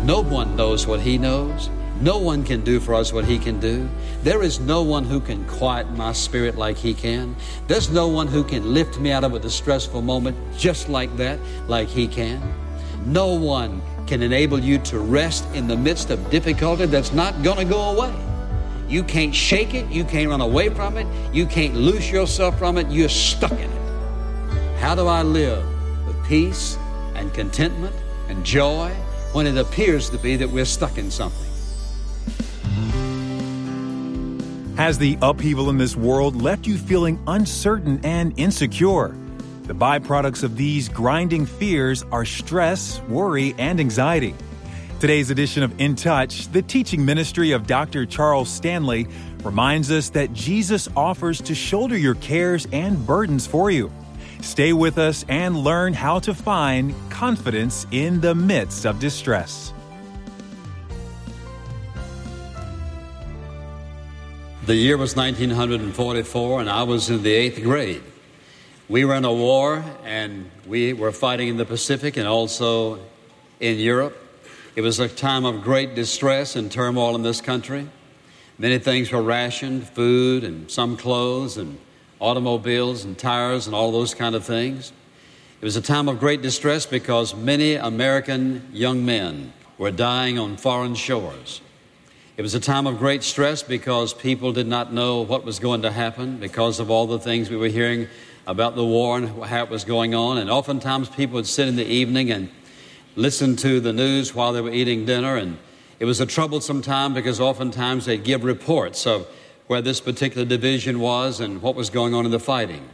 No one knows what He knows. No one can do for us what He can do. There is no one who can quiet my spirit like He can. There's no one who can lift me out of a distressful moment just like that, like He can. No one can enable you to rest in the midst of difficulty that's not going to go away. You can't shake it. You can't run away from it. You can't loose yourself from it. You're stuck in it. How do I live with peace and contentment and joy when it appears to be that we're stuck in something? Has the upheaval in this world left you feeling uncertain and insecure? The byproducts of these grinding fears are stress, worry, and anxiety. Today's edition of In Touch, the teaching ministry of Dr. Charles Stanley, reminds us that Jesus offers to shoulder your cares and burdens for you. Stay with us and learn how to find confidence in the midst of distress. The year was 1944, and I was in the 8th grade. We were in a war, and we were fighting in the Pacific and also in Europe. It was a time of great distress and turmoil in this country. Many things were rationed, food and some clothes and automobiles and tires and all those kind of things. It was a time of great distress because many American young men were dying on foreign shores. It was a time of great stress because people did not know what was going to happen because of all the things we were hearing about the war and how it was going on. And oftentimes people would sit in the evening and listen to the news while they were eating dinner. And it was a troublesome time because oftentimes they'd give reports of where this particular division was and what was going on in the fighting.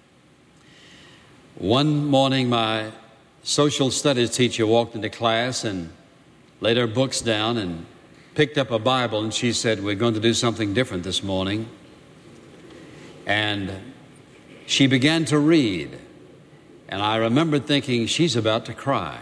One morning, my social studies teacher walked into class and laid her books down and picked up a Bible, and she said, "We're going to do something different this morning." And she began to read, and I remembered thinking, she's about to cry.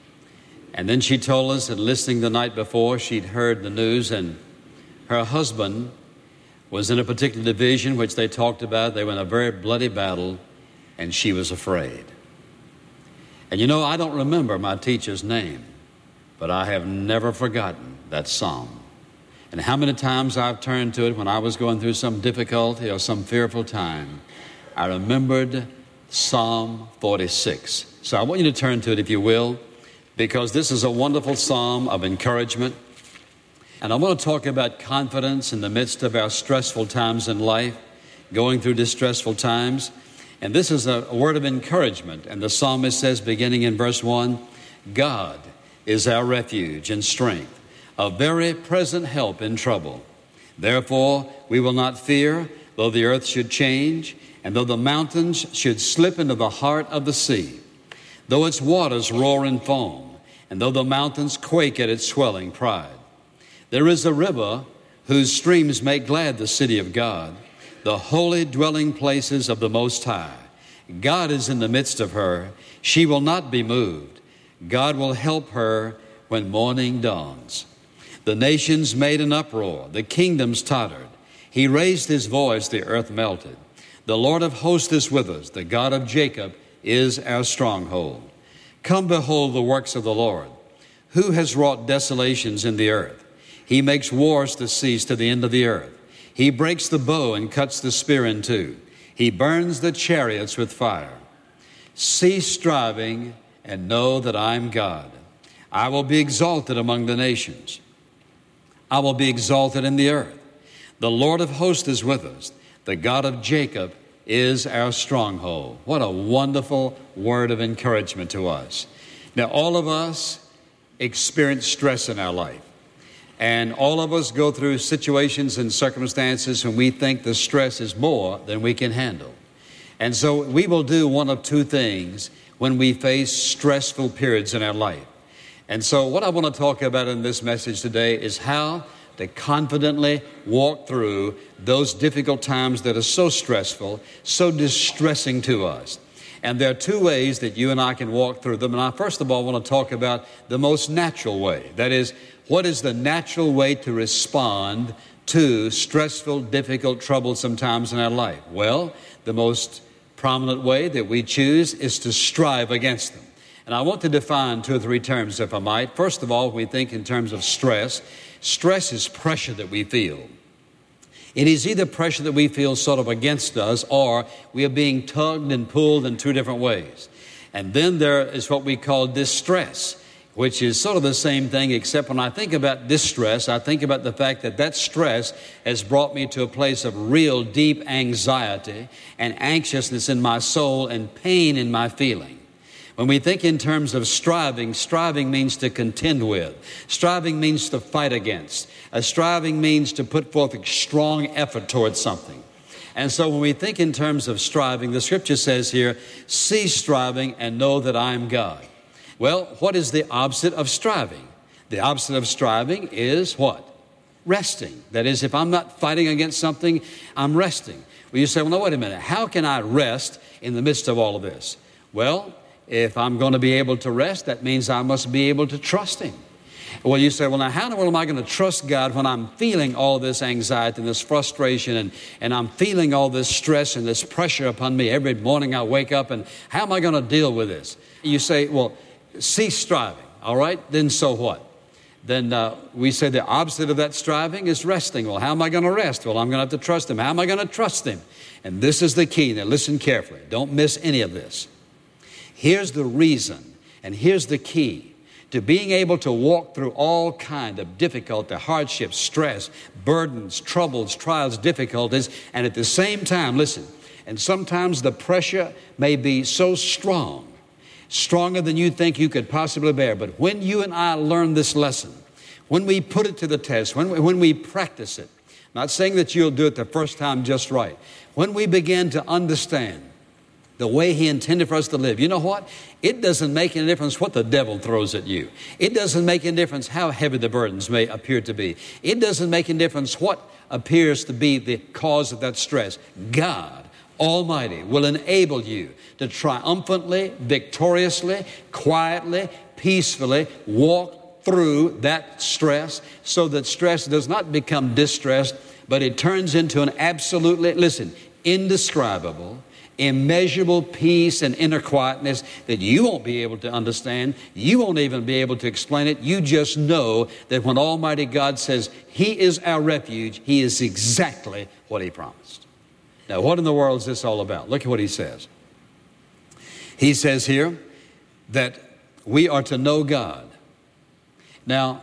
And then she told us that listening the night before, she'd heard the news, and her husband was in a particular division which they talked about. They were in a very bloody battle, and she was afraid. And you know, I don't remember my teacher's name, but I have never forgotten that psalm. And how many times I've turned to it when I was going through some difficulty or some fearful time, I remembered Psalm 46. So I want you to turn to it, if you will, because this is a wonderful psalm of encouragement. And I want to talk about confidence in the midst of our stressful times in life, going through distressful times. And this is a word of encouragement. And the psalmist says, beginning in verse 1, God is our refuge and strength, a very present help in trouble. Therefore, we will not fear, though the earth should change, and though the mountains should slip into the heart of the sea, though its waters roar and foam, and though the mountains quake at its swelling pride. There is a river whose streams make glad the city of God, the holy dwelling places of the Most High. God is in the midst of her. She will not be moved. God will help her when morning dawns. The nations made an uproar. The kingdoms tottered. He raised his voice. The earth melted. The Lord of hosts is with us. The God of Jacob is our stronghold. Come behold the works of the Lord, who has wrought desolations in the earth. He makes wars to cease to the end of the earth. He breaks the bow and cuts the spear in two. He burns the chariots with fire. Cease striving and know that I am God. I will be exalted among the nations. I will be exalted in the earth. The Lord of hosts is with us. The God of Jacob is our stronghold. What a wonderful word of encouragement to us. Now, all of us experience stress in our life. And all of us go through situations and circumstances when we think the stress is more than we can handle. And so we will do one of two things when we face stressful periods in our life. And so what I want to talk about in this message today is how to confidently walk through those difficult times that are so stressful, so distressing to us. And there are two ways that you and I can walk through them. And I first of all want to talk about the most natural way. That is, what is the natural way to respond to stressful, difficult, troublesome times in our life? Well, the most prominent way that we choose is to strive against them. And I want to define 2 or 3 terms, if I might. First of all, we think in terms of stress. Stress is pressure that we feel. It is either pressure that we feel sort of against us, or we are being tugged and pulled in 2 different ways. And then there is what we call distress, which is sort of the same thing, except when I think about distress, I think about the fact that that stress has brought me to a place of real deep anxiety and anxiousness in my soul and pain in my feeling. When we think in terms of striving, striving means to contend with. Striving means to fight against. Striving means to put forth a strong effort towards something. And so when we think in terms of striving, the Scripture says here, cease striving and know that I am God. Well, what is the opposite of striving? The opposite of striving is what? Resting. That is, if I'm not fighting against something, I'm resting. Well, you say, well, no, wait a minute. How can I rest in the midst of all of this? Well, if I'm going to be able to rest, that means I must be able to trust Him. Well, you say, well, now how in the world am I going to trust God when I'm feeling all this anxiety and this frustration and I'm feeling all this stress and this pressure upon me every morning I wake up, and how am I going to deal with this? You say, well, cease striving. All right, then so what? Then we say the opposite of that striving is resting. Well, how am I going to rest? Well, I'm going to have to trust Him. How am I going to trust Him? And this is the key. Now listen carefully. Don't miss any of this. Here's the reason, and here's the key to being able to walk through all kind of difficulty, hardships, stress, burdens, troubles, trials, difficulties, and at the same time, listen, and sometimes the pressure may be so strong, stronger than you think you could possibly bear. But when you and I learn this lesson, when we put it to the test, when we practice it, I'm not saying that you'll do it the first time just right, when we begin to understand the way He intended for us to live. You know what? It doesn't make any difference what the devil throws at you. It doesn't make any difference how heavy the burdens may appear to be. It doesn't make any difference what appears to be the cause of that stress. God Almighty will enable you to triumphantly, victoriously, quietly, peacefully walk through that stress so that stress does not become distress, but it turns into an absolutely, listen, indescribable, immeasurable peace and inner quietness that you won't be able to understand. You won't even be able to explain it. You just know that when Almighty God says He is our refuge, He is exactly what He promised. Now, what in the world is this all about? Look at what He says. He says here that we are to know God. Now,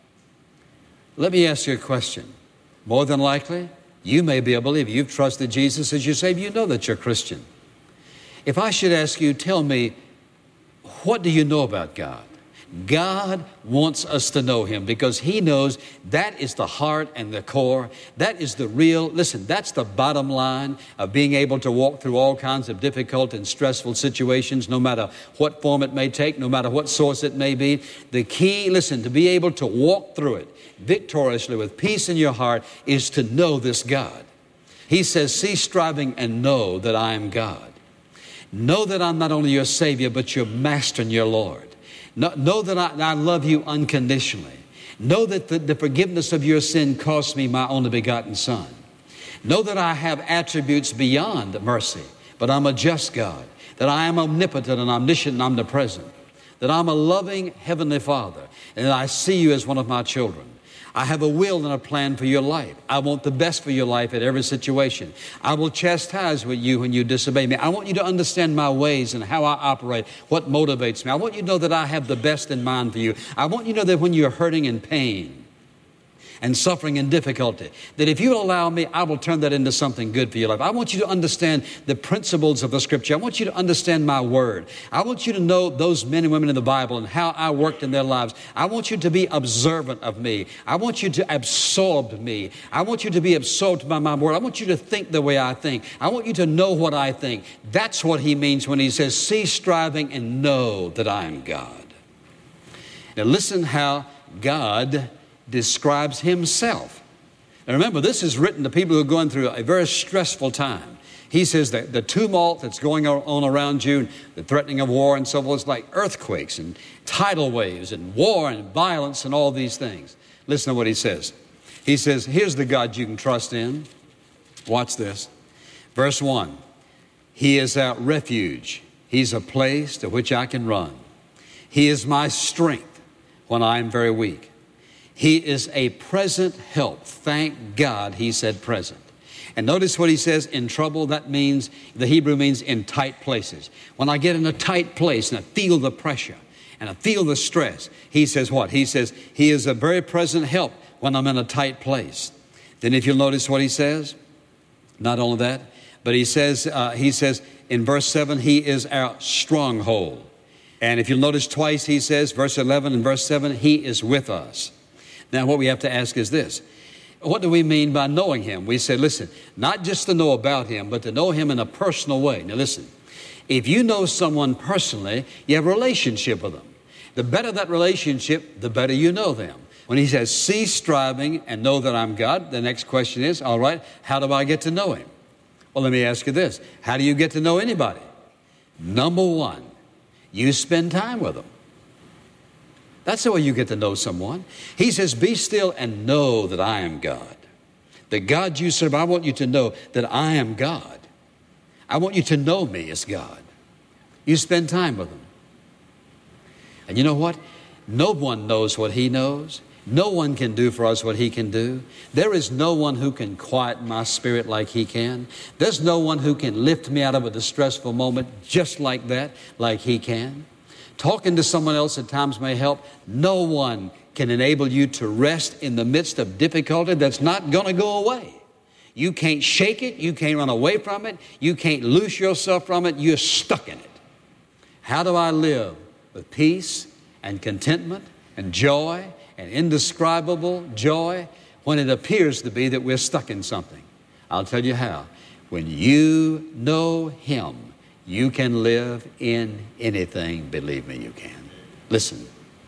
let me ask you a question. More than likely, you may be a believer. You've trusted Jesus as your Savior. You know that you're a Christian. If I should ask you, tell me, what do you know about God? God wants us to know Him because He knows that is the heart and the core. That is the real, listen, that's the bottom line of being able to walk through all kinds of difficult and stressful situations, no matter what form it may take, no matter what source it may be. The key, listen, to be able to walk through it victoriously with peace in your heart is to know this God. He says, cease striving and know that I am God. Know that I'm not only your Savior, but your Master and your Lord. Know that I love you unconditionally. Know that the forgiveness of your sin cost me my only begotten Son. Know that I have attributes beyond mercy, but I'm a just God. That I am omnipotent and omniscient and omnipresent. That I'm a loving Heavenly Father, and that I see you as one of my children. I have a will and a plan for your life. I want the best for your life at every situation. I will chastise with you when you disobey me. I want you to understand my ways and how I operate, what motivates me. I want you to know that I have the best in mind for you. I want you to know that when you're hurting and pain and suffering and difficulty, that if you allow me, I will turn that into something good for your life. I want you to understand the principles of the Scripture. I want you to understand my Word. I want you to know those men and women in the Bible and how I worked in their lives. I want you to be observant of me. I want you to absorb me. I want you to be absorbed by my Word. I want you to think the way I think. I want you to know what I think. That's what He means when He says, cease striving and know that I am God. Now listen how God describes Himself. Now remember, this is written to people who are going through a very stressful time. He says that the tumult that's going on around you, the threatening of war and so forth, is like earthquakes and tidal waves and war and violence and all these things. Listen to what He says. He says, here's the God you can trust in. Watch this. Verse 1, He is our refuge. He's a place to which I can run. He is my strength when I am very weak. He is a present help. Thank God he said present. And notice what he says, in trouble. That means, the Hebrew means in tight places. When I get in a tight place and I feel the pressure and I feel the stress, he says what? He says he is a very present help when I'm in a tight place. Then if you'll notice what he says, not only that, but he says in verse 7, he is our stronghold. And if you'll notice twice, he says, verse 11 and verse 7, he is with us. Now what we have to ask is this. What do we mean by knowing him? We say, listen, not just to know about him, but to know him in a personal way. Now listen, if you know someone personally, you have a relationship with them. The better that relationship, the better you know them. When he says, cease striving and know that I'm God, the next question is, all right, how do I get to know him? Well, let me ask you this. How do you get to know anybody? Number one, you spend time with them. That's the way you get to know someone. He says, be still and know that I am God. The God you serve, I want you to know that I am God. I want you to know me as God. You spend time with him. And you know what? No one knows what he knows. No one can do for us what he can do. There is no one who can quiet my spirit like he can. There's no one who can lift me out of a distressful moment just like that, like he can. Talking to someone else at times may help. No one can enable you to rest in the midst of difficulty that's not going to go away. You can't shake it. You can't run away from it. You can't loose yourself from it. You're stuck in it. How do I live with peace and contentment and joy and indescribable joy when it appears to be that we're stuck in something? I'll tell you how. When you know him, you can live in anything. Believe me, you can. Listen,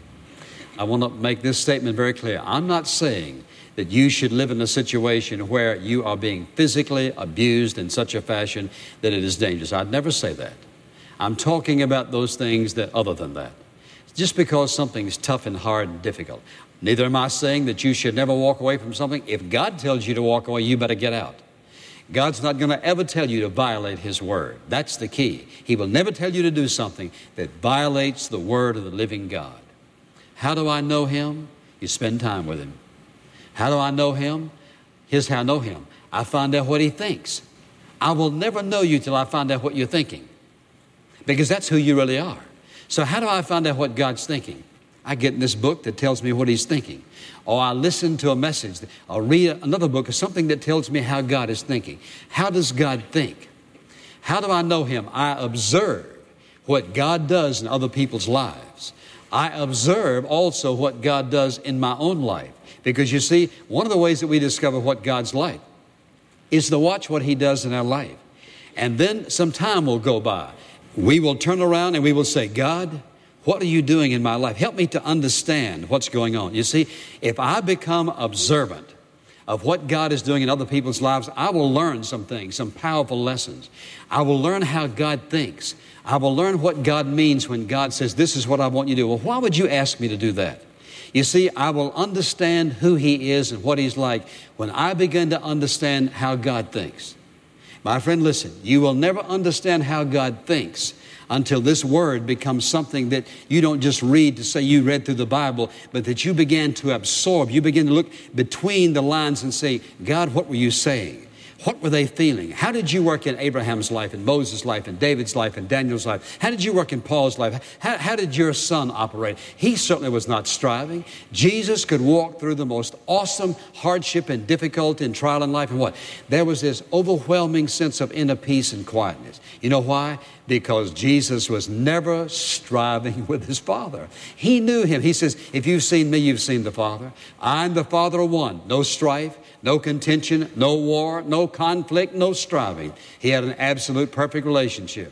I want to make this statement very clear. I'm not saying that you should live in a situation where you are being physically abused in such a fashion that it is dangerous. I'd never say that. I'm talking about those things that other than that. Just because something's tough and hard and difficult. Neither am I saying that you should never walk away from something. If God tells you to walk away, you better get out. God's not going to ever tell you to violate his word. That's the key. He will never tell you to do something that violates the word of the living God. How do I know him? You spend time with him. How do I know him? Here's how I know him. I find out what he thinks. I will never know you till I find out what you're thinking, because that's who you really are. So how do I find out what God's thinking? I get in this book that tells me what he's thinking. Or I listen to a message. I'll read another book or something that tells me how God is thinking. How does God think? How do I know him? I observe what God does in other people's lives. I observe also what God does in my own life. Because you see, one of the ways that we discover what God's like is to watch what he does in our life. And then some time will go by. We will turn around and we will say, God, what are you doing in my life? Help me to understand what's going on. You see, if I become observant of what God is doing in other people's lives, I will learn some things, some powerful lessons. I will learn how God thinks. I will learn what God means when God says, this is what I want you to do. Well, why would you ask me to do that? You see, I will understand who he is and what he's like when I begin to understand how God thinks. My friend, listen, you will never understand how God thinks until this word becomes something that you don't just read to say you read through the Bible, but that you begin to absorb. You begin to look between the lines and say, God, what were you saying? What were they feeling? How did you work in Abraham's life, and Moses' life, and David's life, and Daniel's life? How did you work in Paul's life? How did your son operate? He certainly was not striving. Jesus could walk through the most awesome hardship and difficulty and trial in life, and what? There was this overwhelming sense of inner peace and quietness. You know why? Because Jesus was never striving with his Father. He knew him. He says, if you've seen me, you've seen the Father. I'm the Father of one. No strife, no contention, no war, no conflict, no striving. He had an absolute perfect relationship.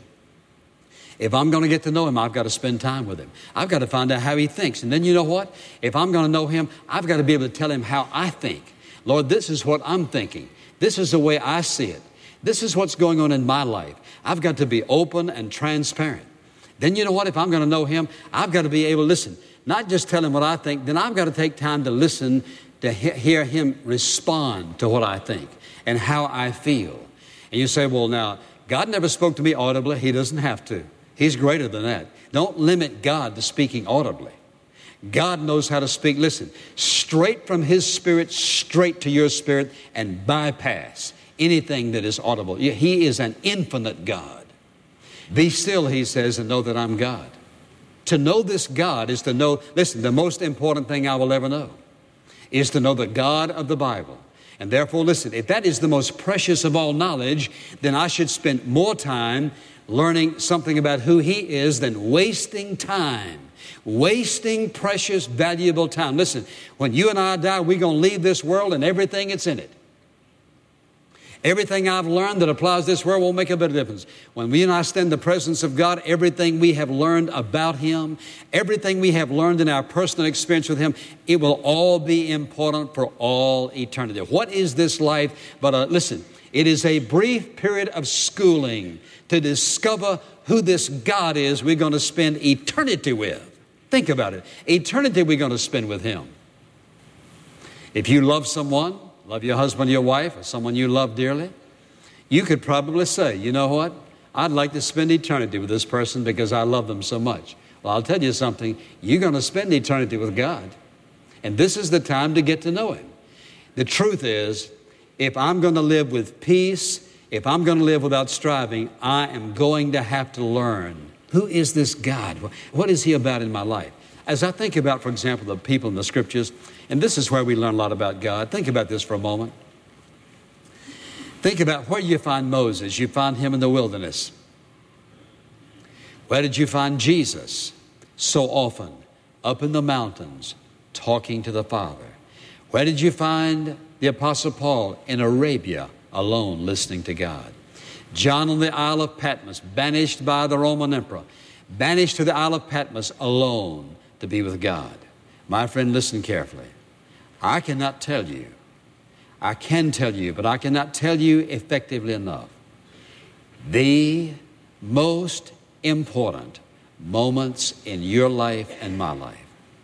If I'm going to get to know him, I've got to spend time with him. I've got to find out how he thinks. And then you know what? If I'm going to know him, I've got to be able to tell him how I think. Lord, this is what I'm thinking. This is the way I see it. This is what's going on in my life. I've got to be open and transparent. Then you know what? If I'm going to know him, I've got to be able to listen. Not just tell him what I think. Then I've got to take time to listen, to hear him respond to what I think and how I feel. And you say, well, now, God never spoke to me audibly. He doesn't have to. He's greater than that. Don't limit God to speaking audibly. God knows how to speak, listen, straight from His Spirit, straight to your spirit, and bypass anything that is audible. He is an infinite God. Be still, He says, and know that I'm God. To know this God is to know, listen, the most important thing I will ever know is to know the God of the Bible. And therefore, listen, if that is the most precious of all knowledge, then I should spend more time learning something about who He is than wasting time, wasting precious, valuable time. Listen, when you and I die, we're going to leave this world and everything that's in it. Everything I've learned that applies to this world won't make a bit of difference. When we and I stand in the presence of God, everything we have learned about Him, everything we have learned in our personal experience with Him, it will all be important for all eternity. What is this life? But listen, it is a brief period of schooling to discover who this God is we're going to spend eternity with. Think about it. Eternity we're going to spend with Him. If you love someone, love your husband, your wife, or someone you love dearly, you could probably say, you know what? I'd like to spend eternity with this person because I love them so much. Well, I'll tell you something. You're going to spend eternity with God. And this is the time to get to know Him. The truth is, if I'm going to live with peace, if I'm going to live without striving, I am going to have to learn. Who is this God? What is He about in my life? As I think about, for example, the people in the Scriptures, and this is where we learn a lot about God. Think about this for a moment. Think about where you find Moses. You find him in the wilderness. Where did you find Jesus? So often, up in the mountains, talking to the Father. Where did you find the Apostle Paul? In Arabia, alone, listening to God. John on the Isle of Patmos, banished by the Roman emperor, banished to the Isle of Patmos alone to be with God. My friend, listen carefully. I cannot tell you. I can tell you, but I cannot tell you effectively enough. The most important moments in your life and my life.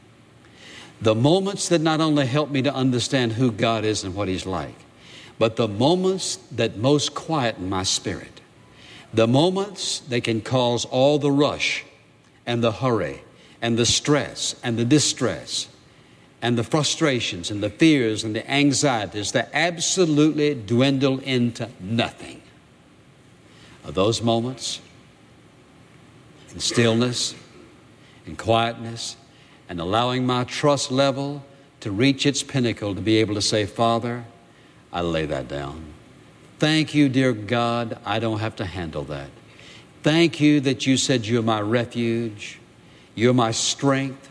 The moments that not only help me to understand who God is and what He's like, but the moments that most quieten my spirit. The moments that can cause all the rush and the hurry and the stress and the distress and the frustrations and the fears and the anxieties that absolutely dwindle into nothing. Are those moments in stillness, in quietness, and allowing my trust level to reach its pinnacle to be able to say, Father, I lay that down. Thank you, dear God, I don't have to handle that. Thank you that you said you're my refuge. You're my strength.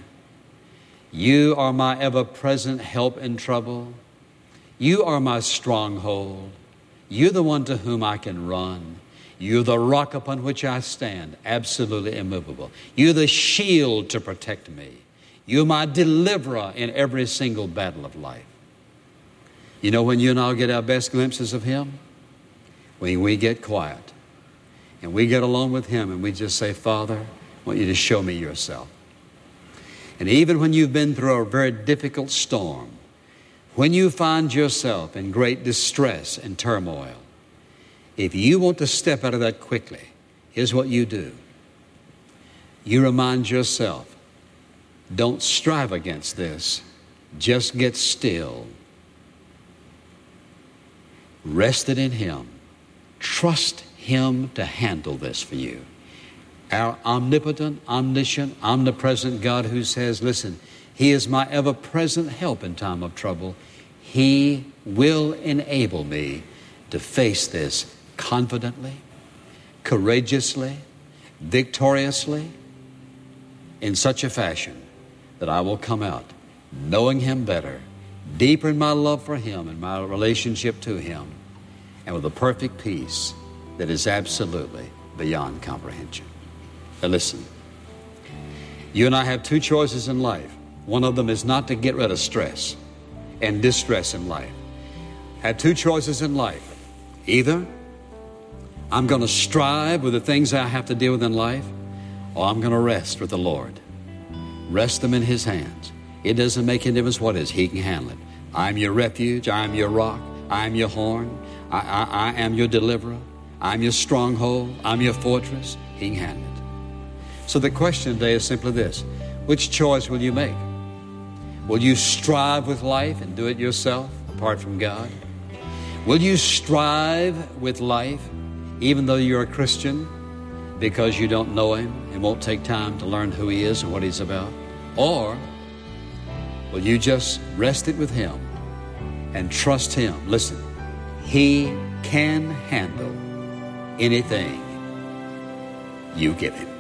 You are my ever-present help in trouble. You are my stronghold. You're the one to whom I can run. You're the rock upon which I stand, absolutely immovable. You're the shield to protect me. You're my deliverer in every single battle of life. You know when you and I get our best glimpses of Him? When we get quiet and we get alone with Him and we just say, Father, I want you to show me yourself. And even when you've been through a very difficult storm, when you find yourself in great distress and turmoil, if you want to step out of that quickly, here's what you do. You remind yourself, don't strive against this. Just get still. Rest it in Him. Trust Him to handle this for you. Our omnipotent, omniscient, omnipresent God who says, listen, He is my ever-present help in time of trouble. He will enable me to face this confidently, courageously, victoriously, in such a fashion that I will come out knowing Him better, deeper in my love for Him and my relationship to Him, and with a perfect peace that is absolutely beyond comprehension. Now listen, you and I have two choices in life. One of them is not to get rid of stress and distress in life. Have two choices in life. Either I'm going to strive with the things I have to deal with in life, or I'm going to rest with the Lord. Rest them in His hands. It doesn't make any difference what it is. He can handle it. I'm your refuge. I'm your rock. I'm your horn. I am your deliverer. I'm your stronghold. I'm your fortress. He can handle it. So the question today is simply this: which choice will you make? Will you strive with life and do it yourself apart from God? Will you strive with life even though you're a Christian because you don't know Him and won't take time to learn who He is and what He's about? Or will you just rest it with Him and trust Him? Listen, He can handle anything you give Him.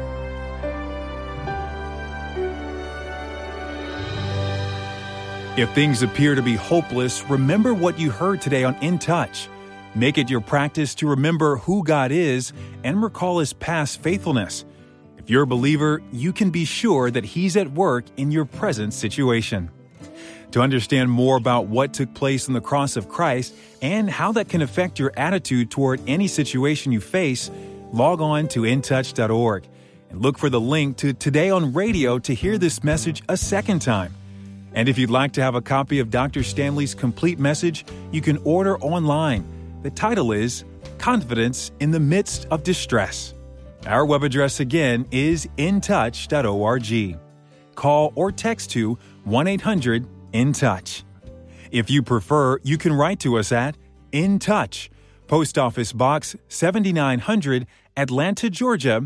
If things appear to be hopeless, remember what you heard today on In Touch. Make it your practice to remember who God is and recall His past faithfulness. If you're a believer, you can be sure that He's at work in your present situation. To understand more about what took place on the cross of Christ and how that can affect your attitude toward any situation you face, log on to intouch.org and look for the link to Today on Radio to hear this message a second time. And if you'd like to have a copy of Dr. Stanley's complete message, you can order online. The title is Confidence in the Midst of Distress. Our web address again is intouch.org. Call or text to 1-800-IN-TOUCH. If you prefer, you can write to us at In Touch, Post Office Box 7900, Atlanta, Georgia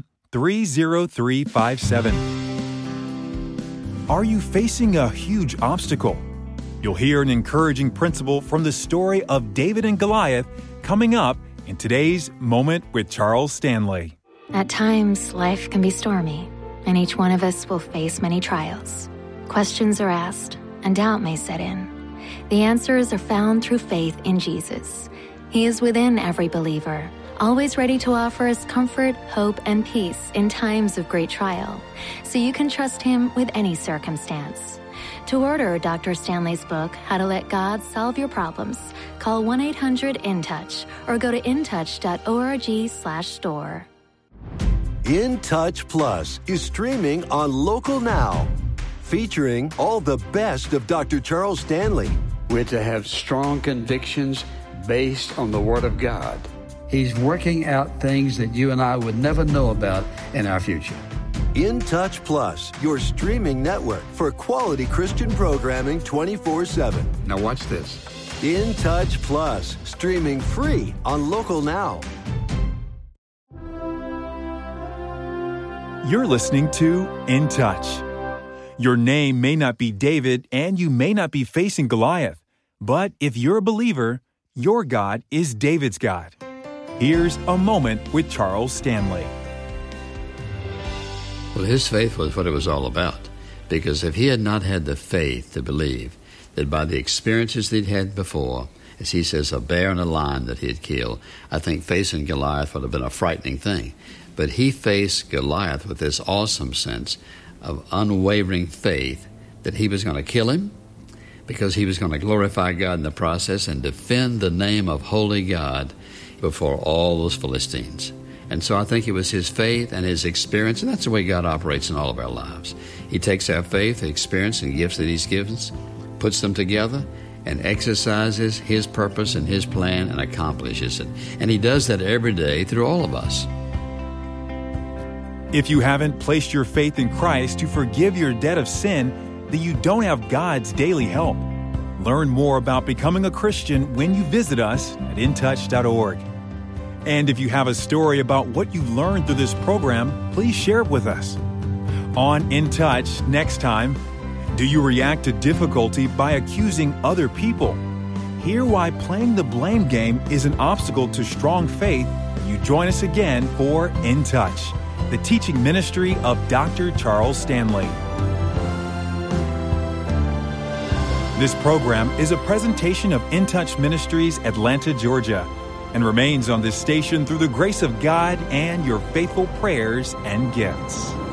30357. Are you facing a huge obstacle? You'll hear an encouraging principle from the story of David and Goliath coming up in today's Moment with Charles Stanley. At times, life can be stormy, and each one of us will face many trials. Questions are asked, and doubt may set in. The answers are found through faith in Jesus. He is within every believer, always ready to offer us comfort, hope, and peace in times of great trial, so you can trust Him with any circumstance. To order Dr. Stanley's book, How to Let God Solve Your Problems, call 1-800-IN-TOUCH or go to intouch.org/store. In Touch Plus is streaming on Local Now, featuring all the best of Dr. Charles Stanley. We're to have strong convictions based on the Word of God. He's working out things that you and I would never know about in our future. In Touch Plus, your streaming network for quality Christian programming 24/7. Now watch this. In Touch Plus, streaming free on Local Now. You're listening to In Touch. Your name may not be David and you may not be facing Goliath, but if you're a believer, your God is David's God. Here's a moment with Charles Stanley. Well, his faith was what it was all about, because if he had not had the faith to believe that by the experiences that he'd had before, as he says, a bear and a lion that he had killed, I think facing Goliath would have been a frightening thing. But he faced Goliath with this awesome sense of unwavering faith that he was going to kill him, because he was going to glorify God in the process and defend the name of Holy God before all those Philistines. And so I think it was his faith and his experience, and that's the way God operates in all of our lives. He takes our faith, experience, and gifts that He's given us, puts them together, and exercises His purpose and His plan and accomplishes it. And He does that every day through all of us. If you haven't placed your faith in Christ to forgive your debt of sin, then you don't have God's daily help. Learn more about becoming a Christian when you visit us at intouch.org. And if you have a story about what you learned through this program, please share it with us. On In Touch next time, do you react to difficulty by accusing other people? Hear why playing the blame game is an obstacle to strong faith. You join us again for In Touch, the teaching ministry of Dr. Charles Stanley. This program is a presentation of In Touch Ministries, Atlanta, Georgia, and remains on this station through the grace of God and your faithful prayers and gifts.